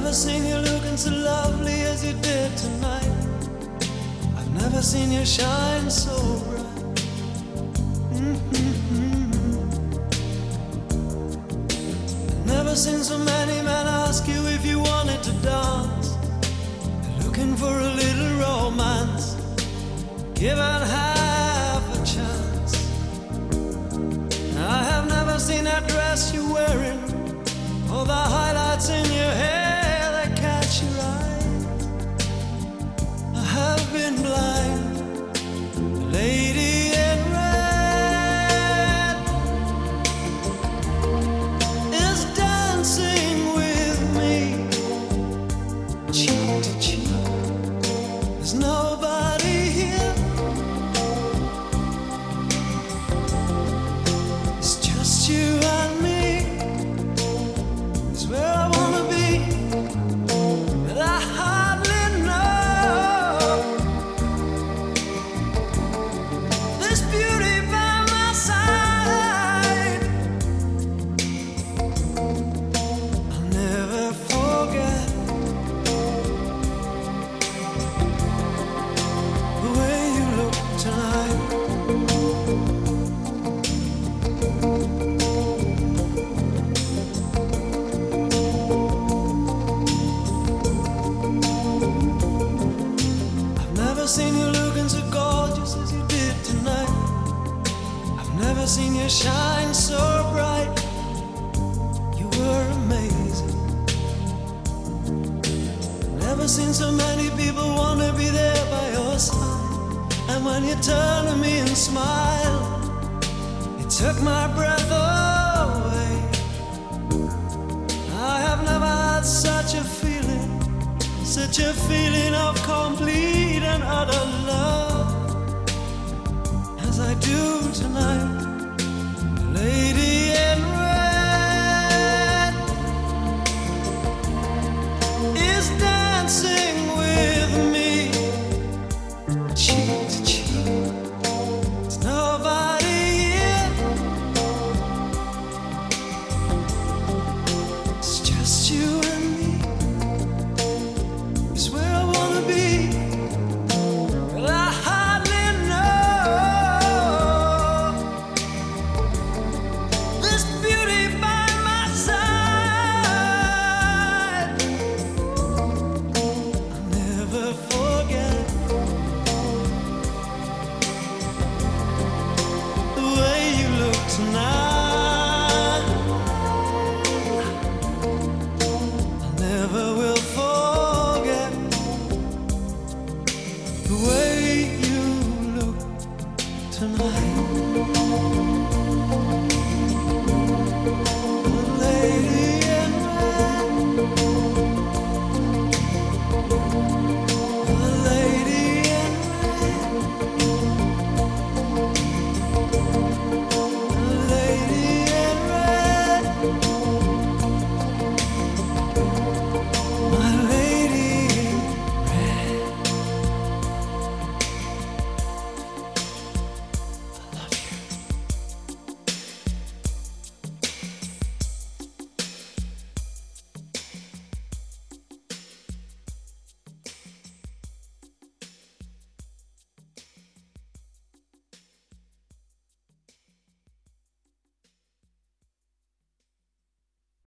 never seen you looking so lovely as you did tonight. I've never seen you shine so bright. I've never seen so many men ask you if you wanted to dance. They're looking for a little romance, given half a chance. I have never seen that dress you're wearing, or the highlights in your hair that catch your eye. I have been blind. The lady in red is dancing with me, cheek to cheek. There's nobody here. It's just you and me. It's where I wanna be, but I hardly know. This beauty by my side, I'll never forget the way you look tonight. I've never seen you looking so gorgeous as you did tonight. I've never seen you shine so bright. You were amazing. Never seen so many people want to be there by your side. And when you turn to me and smile, it took my breath away. I have never had such a feeling, such a feeling of complete and utter love as I do tonight. The lady in red is dancing with me, cheek to cheek. There's nobody here. It's just you